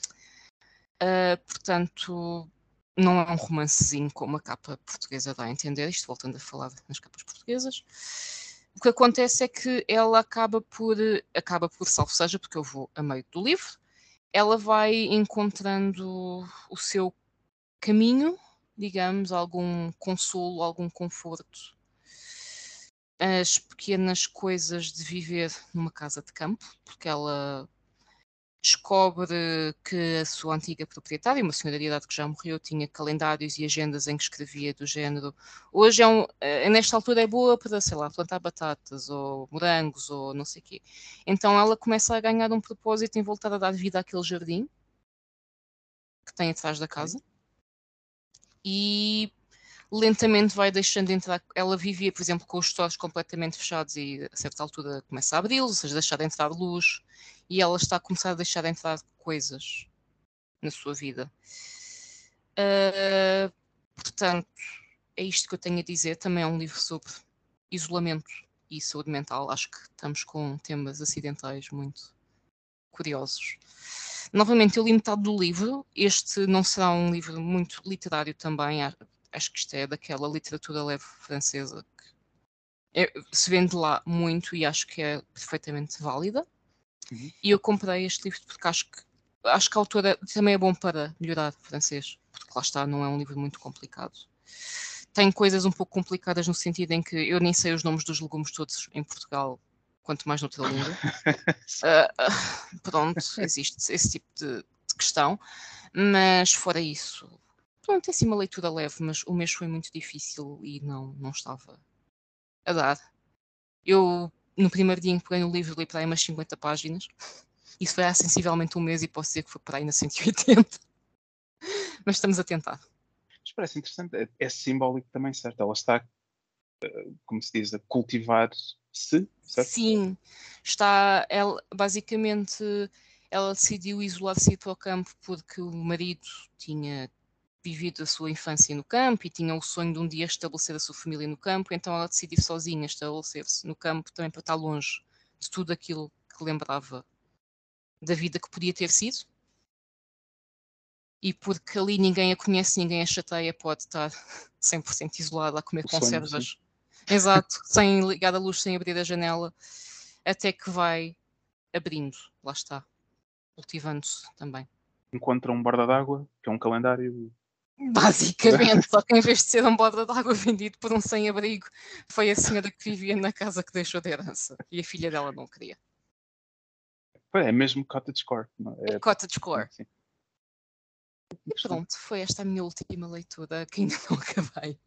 Portanto, não é um romancezinho como a capa portuguesa dá a entender, isto voltando a falar nas capas portuguesas. O que acontece é que ela acaba por salvo seja, porque eu vou a meio do livro, ela vai encontrando o seu caminho, digamos, algum consolo, algum conforto, as pequenas coisas de viver numa casa de campo, porque ela descobre que a sua antiga proprietária, uma senhora de idade que já morreu, tinha calendários e agendas em que escrevia do género hoje nesta altura é boa para, sei lá, plantar batatas ou morangos ou não sei o quê. Então ela começa a ganhar um propósito em voltar a dar vida àquele jardim que tem atrás da Ok. casa e lentamente vai deixando entrar. Ela vivia, por exemplo, com os stores completamente fechados e a certa altura começa a abri-los, ou seja, deixar de entrar luz, e ela está a começar a deixar de entrar coisas na sua vida. Portanto, é isto que eu tenho a dizer. Também é um livro sobre isolamento e saúde mental. Acho que estamos com temas acidentais muito curiosos. Novamente, eu li metade do livro. Este não será um livro muito literário também. Acho que isto é daquela literatura leve francesa que se vende lá muito e acho que é perfeitamente válida. Uhum. E eu comprei este livro porque acho que a autora também é bom para melhorar o francês, porque lá está, não é um livro muito complicado. Tem coisas um pouco complicadas no sentido em que eu nem sei os nomes dos legumes todos em Portugal quanto mais noutra língua. Pronto, existe esse tipo de questão, mas fora isso, pronto, é assim uma leitura leve, mas o mês foi muito difícil e não estava a dar. Eu, no primeiro dia em que peguei no livro, li para aí umas 50 páginas. Isso foi há sensivelmente um mês e posso dizer que foi para aí na 180. Mas estamos a tentar. Mas parece interessante. É simbólico também, certo? Ela está, como se diz, a cultivar-se, certo? Sim, basicamente, ela decidiu isolar-se e ir para o campo porque o marido tinha vivido a sua infância no campo e tinha o sonho de um dia estabelecer a sua família no campo, então ela decidiu sozinha estabelecer-se no campo também para estar longe de tudo aquilo que lembrava da vida que podia ter sido. E porque ali ninguém a conhece, ninguém a chateia, pode estar 100% isolada a comer O sonho, conservas. Exato, sem ligar a luz, sem abrir a janela, até que vai abrindo, lá está, cultivando-se também. Encontra um borda d'água, que é um calendário. Basicamente, só que em vez de ser um borda d'água vendido por um sem-abrigo, foi a senhora que vivia na casa que deixou de herança. E a filha dela não queria. É mesmo cottagecore. É cottagecore. Sim. E pronto, foi esta a minha última leitura que ainda não acabei.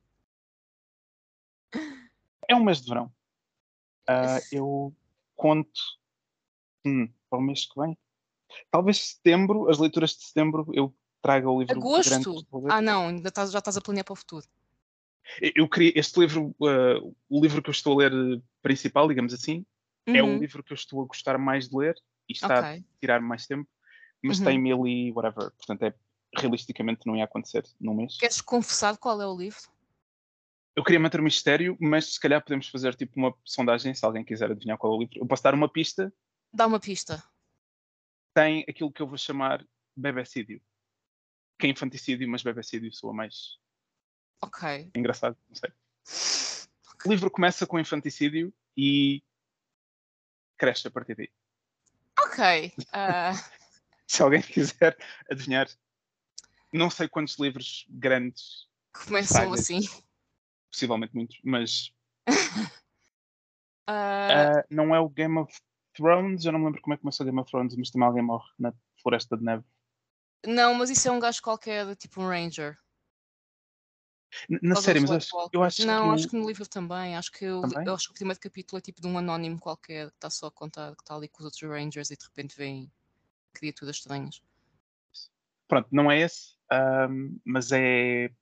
É um mês de verão. Eu conto para o mês que vem. Talvez setembro, as leituras de setembro, eu traga o livro grande. Agosto? Não, ainda já estás a planear para o futuro. Eu queria este livro, o livro que eu estou a ler principal, digamos assim, é o livro que eu estou a gostar mais de ler e está a tirar mais tempo, mas tem 1000 e whatever, portanto realisticamente não ia acontecer num mês. Queres confessar qual é o livro? Eu queria manter o mistério, mas se calhar podemos fazer tipo uma sondagem, se alguém quiser adivinhar qual é o livro. Eu posso dar uma pista. Dá uma pista. Tem aquilo que eu vou chamar bebecídio. Que é infanticídio, mas bebecídio soa mais engraçado, não sei. O livro começa com infanticídio e cresce a partir daí. Se alguém quiser adivinhar, não sei quantos livros grandes começam assim. Possivelmente muitos, mas não é o Game of Thrones. Eu não me lembro como é que começou o Game of Thrones, mas também alguém morre na Floresta de Neve. Não, mas isso é um gajo qualquer, tipo um Ranger. Na série, mas eu acho não, que acho que no livro também. Acho que eu acho que o primeiro capítulo é tipo de um anónimo qualquer que está só a contar que está ali com os outros Rangers e de repente vêm criaturas estranhas. Pronto, não é esse, mas é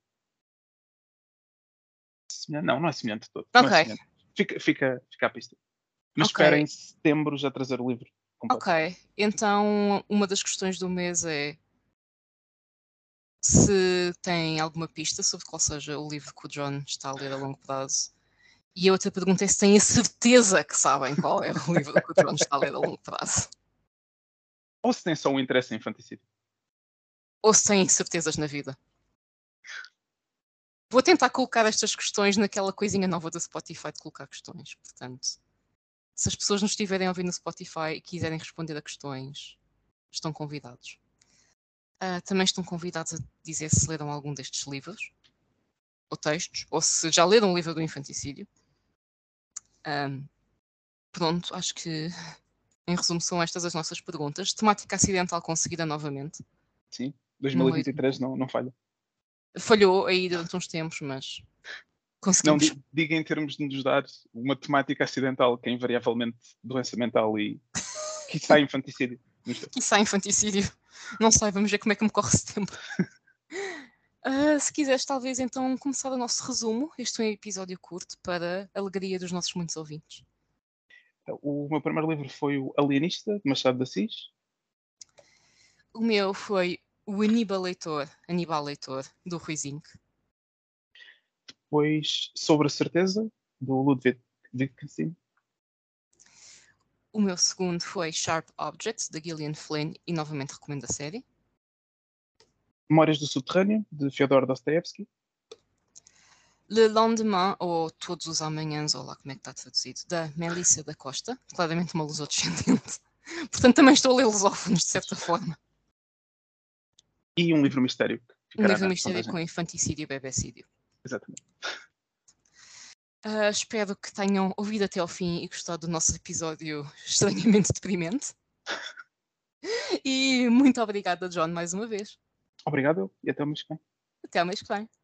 não é semelhante de todo. Não é semelhante. Fica à pista. Mas espera em setembro já trazer o livro completo. Então uma das questões do mês é se tem alguma pista sobre qual seja o livro que o John está a ler a longo prazo. E a outra pergunta é se têm a certeza que sabem qual é o livro que o John está a ler a longo prazo. Ou se tem só um interesse em infanticídio. Ou se têm certezas na vida. Vou tentar colocar estas questões naquela coisinha nova do Spotify de colocar questões. Portanto, se as pessoas nos estiverem a ouvir no Spotify e quiserem responder a questões, estão convidados. Também estão convidados a dizer se leram algum destes livros, ou textos, ou se já leram o livro do infanticídio. Pronto, acho que, em resumo, são estas as nossas perguntas. Temática acidental conseguida novamente. Sim, 2023 não falha. Falhou aí durante uns tempos, mas conseguimos. Não, diga em termos de nos dar uma temática acidental que é invariavelmente doença mental e que está infanticídio. Quiçá infanticídio. Não sei, vamos ver como é que me corre setembro. Se quiseres, talvez então começar o nosso resumo. Este é um episódio curto para a alegria dos nossos muitos ouvintes. O meu primeiro livro foi o Alienista, de Machado de Assis. O meu foi o Aníbal Leitor, do Ruizinho. Depois, Sobre a Certeza, do Ludwig Wittgenstein. O meu segundo foi Sharp Objects, da Gillian Flynn, e novamente recomendo a série. Memórias do Subterrâneo, de Fyodor Dostoevsky. Le Lendemain, ou Todos os Amanhãs, ou lá como é que está traduzido, da Melissa da Costa, claramente uma lusodescendente. Portanto, também estou a ler lusófonos, de certa forma. E um livro mistério. Um livro mistério com infanticídio e bebecídio. Exatamente. Espero que tenham ouvido até ao fim e gostado do nosso episódio estranhamente deprimente. E muito obrigada, John, mais uma vez. Obrigado e até o mês que vem. Até ao mês que vem.